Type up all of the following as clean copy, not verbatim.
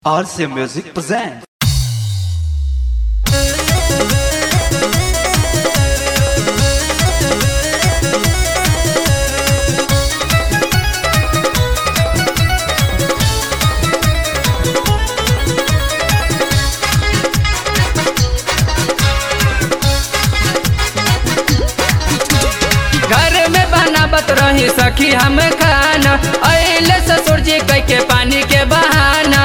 RC Music presents. घर में बनावत रही सखी हम खाना अइले ससुर जी कह के पानी के बहाना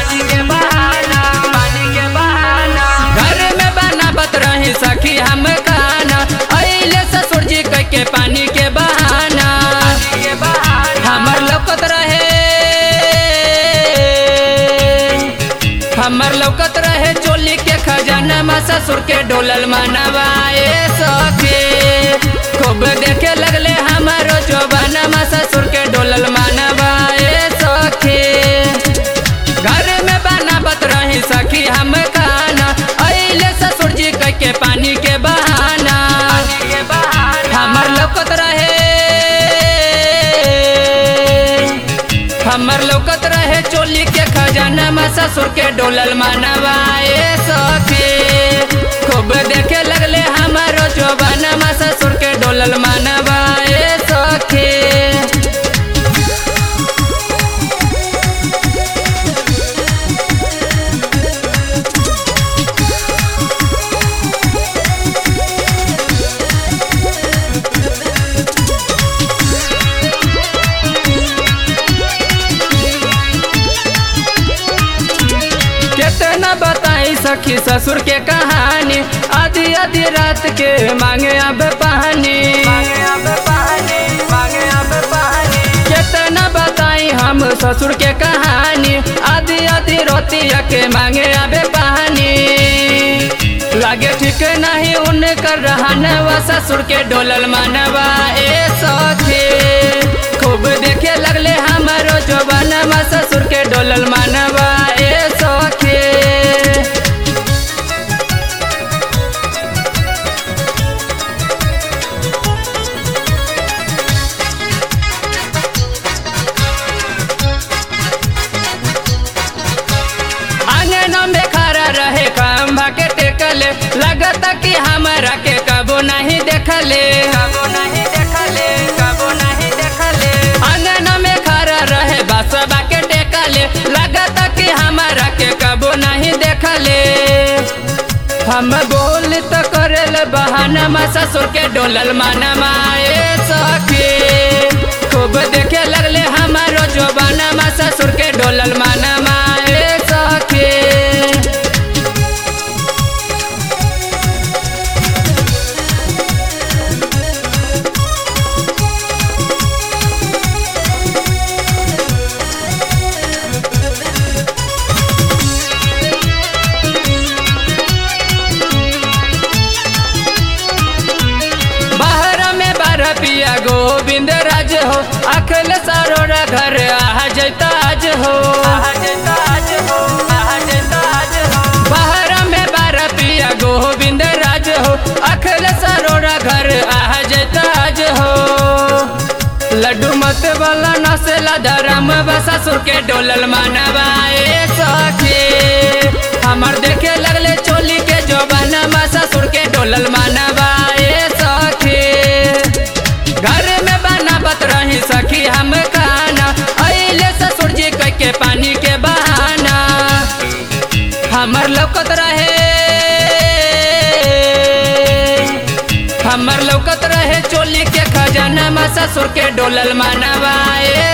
घर में बनावत रही सखी हम खाना अइले ससुर जी कह के पानी के बहाना हमर लौकत रहे चोली के खजाना में ससुर के डोलल मनवाए सखी खूब देखे लगले हमारो जोबाना में ससुर के डोलल मनवाए सखी घर में बनावत रही सखी हम खाना अइले ससुर जी कह के पानी के बहाना हमर लौकत रहे चोली के खजाना में ससुर के डोलल मनवाए सखी खूब देखे लगले हमारो जोबाना में ससुर के डोलल मनवाए सखी। कितना बताई सखी ससुर के कहानी आधी आधी रात के मांगे अब पानी कितना बताई हम ससुर के कहानी आधी आधी रोतिया के मांगे अब पानी लागे ठीक नहीं उनकर रहनवा ससुर के डोलल मनवा ए सखी खूब देखे लगले हमारो जोबाना ससुर के डोलल मनवा ए सखी। आंगन में खड़ा रहे खंभा के टेकले लगता कि हमारा के कबो नहीं देखले आंगन में खड़ा रहे बसबा के टेकले लगता कि हमारा के कबो नहीं देखले हम बोल तो करल बहाना में ससुर के डोलल मनवा ए सखी खूब देखे लगले हमारो जोबाना में ससुर के डोलल मनवा ए सखी। पिया गोविंद राज हो अखिल सरोरा घर आ जैता आज हो बाहर में बारह पिया गोविंद राज हो अखिल सरोरा घर आ जैता आज हो लड्डू मत वाला नसेला धर्म ससुर के डोलल मनवाए सखी हमर देखे लगले चोली के जोबाना ससुर के डोलल मनवाए सखी घर में बनावत रही सखी हम खाना अइले ससुर जी कह के पानी के बहाना हमर लौकत रहे चोली के खजाना में ससुर के डोलल मनवाए